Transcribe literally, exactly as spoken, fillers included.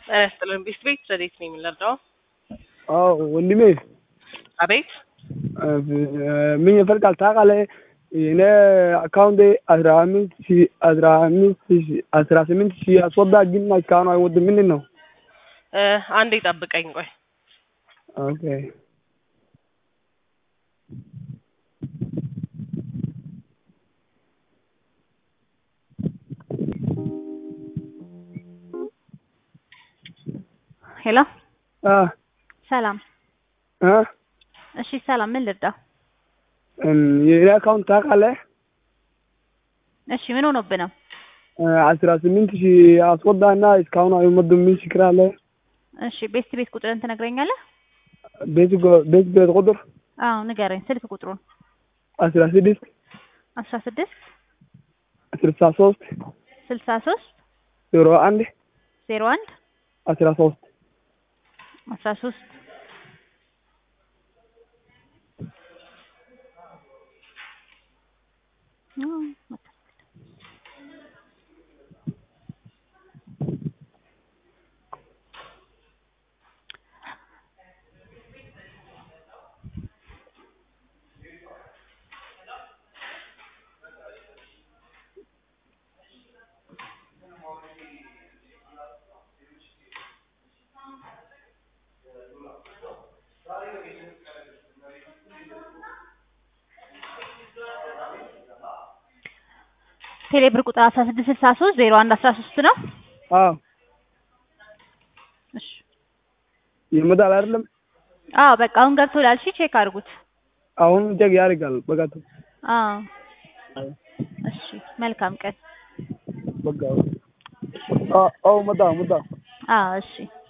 ጤና ይስጥልን ቤት ቤት ረዴት ነው የምንረዳው? አዎ ወንድሜ አቤት ምን ይፈልጋል ታውቃለህ? የኔ አካውንቴ አስራ አምስት ሺህ አስራ አምስት ሺህ አስራ ስምንት ሺህ አስወጣ ግን እስካሁን አይወጣም። ምንድን ነው? አንዴ ጠብቀኝ ቆይ። ኦኬ ሄሎ አ ሰላም። አ እሺ ሰላም፣ ምን ልርዳ? እም የኔ አካውንት ታውቃለህ? እሺ ምን ሆኖብህ ነው? አስራ ስምንት ሺህ አስወጣና እስካሁን አይወጣም። ምን ችግር አለ? እሺ ቤት ቤት ቁጥርን ትነግረኛለህ? ቤት ቤት ቤት ቁጥር አዎ ንገረኝ፣ ስልክ ቁጥሩን። አስራ ስድስት አስራ ስድስት ስልሳ ሶስት ስልሳ ሶስት ዜሮ አንድ ዜሮ አንድ አስራ ሶስት አስራ ሶስት ቴሌብር ቁጥር አስራ ስድስት ስልሳ ሶስት ዜሮ አንድ አስራ ሶስት ነው። አዎ እሺ ይመጣል አይደለም? አዎ በቃ አሁን ገብቶላል። እሺ ቼክ አድርጉት። አሁን ቼክ ያደርጋል። በቃ አዎ እሺ መልካም ቀን። በቃ አዎ መጣ መጣ አዎ እሺ